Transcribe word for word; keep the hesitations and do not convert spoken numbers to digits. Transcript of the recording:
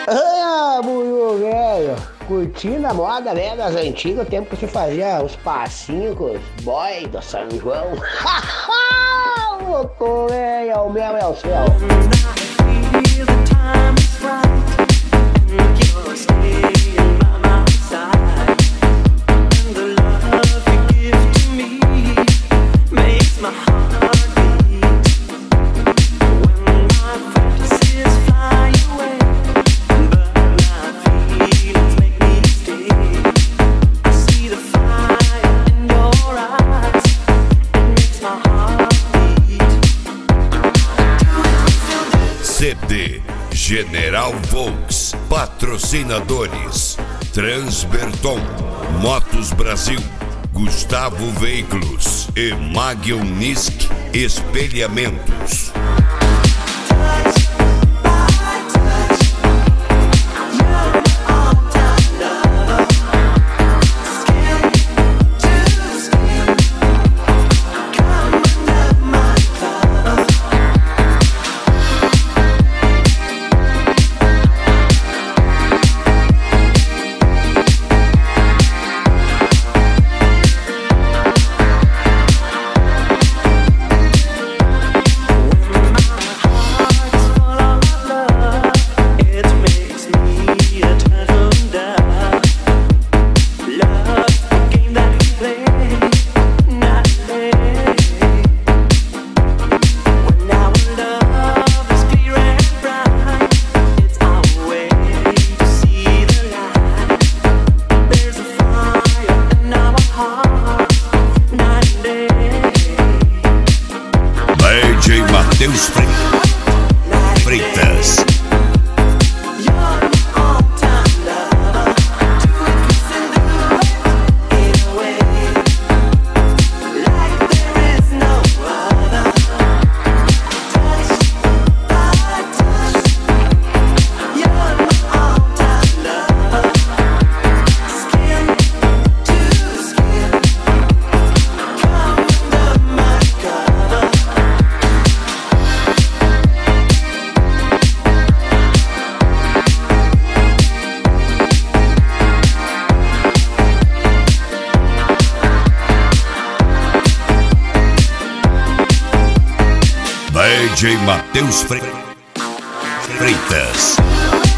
Ah, muito velho. Curtindo a moda, né, das antigas, o tempo que se fazia os passinhos com os boy do São João. Louco, velho, o mel é o céu. C D General Volks, patrocinadores Transberton, Motos Brasil, Gustavo Veículos e Magionisk Espelhamentos. D J Matheus Freitas. D J Matheus Freitas.